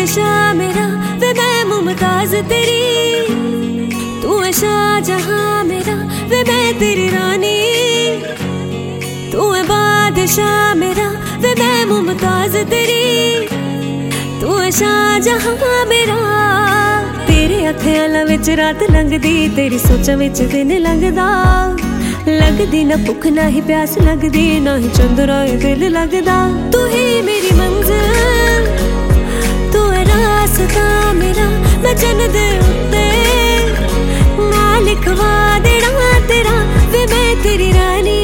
बादशाह मेरा वे मैं मुमताज तेरी, तू है शाहजहां मेरा वे मैं तेरी रानी। तू है बादशाह मेरा वे मैं मुमताज तेरी, तू है शाहजहां मेरा। तेरे अखियां विच रात लंघदी, तेरी सोचां विच दिन लंघदा। लगदी ना भुख ना ही प्यास लगदी, ना ही चंद्रा दिल लगदा। तू ही मेरी मंजिल, तू है रास्ता मेरा, मैं जन्नत दे उत्ते ना लिखवा देना तेरा वे मैं तेरी रानी,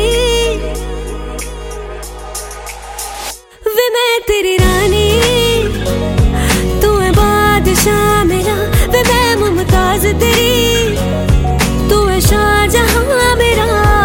वे मैं तेरी रानी। तू है बादशाह मेरा वे मैं मुमताज तेरी, तू है शाहजहां मेरा।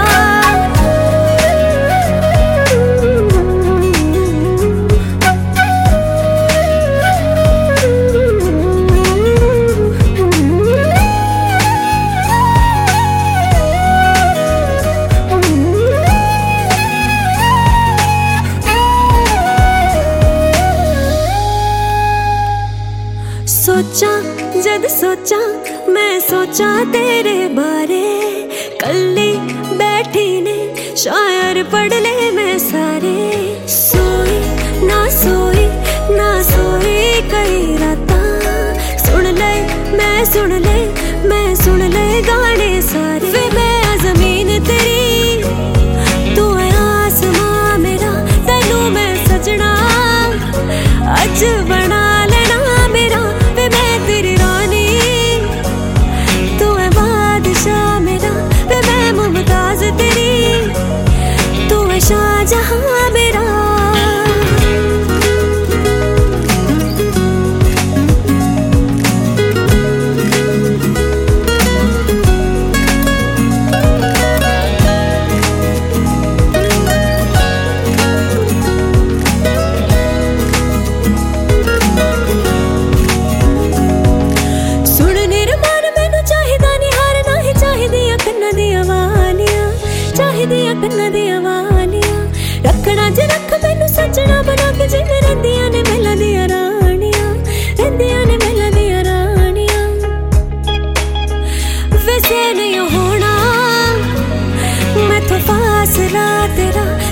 सोचा जद सोचा मैं सोचा तेरे बारे, कल्ली बैठी ने शायर पढ़ ले मैं सारे। सोई ना सोई ना सोई कई रातां, सुन ले मैं सुन ले मैं सुन ले गाने सारे। वे मैं जमीन तेरी, तू है आसमां मेरा, तैनू मैं सजना अज बना लेना मेरा वे मैं तेरी रानी। तू है बादशाह मेरा वे मैं मुमताज तेरी, तू है शाहजहां मेरा। कन्ना दिया वालियां रखना च रख मैनू सजना बना के, जिवें रहिंदियां ने महलां दियां राणियां, रहिंदियां ने महलां दियां राणियां। वैसे नहीं होना मैथों फासला तेरा,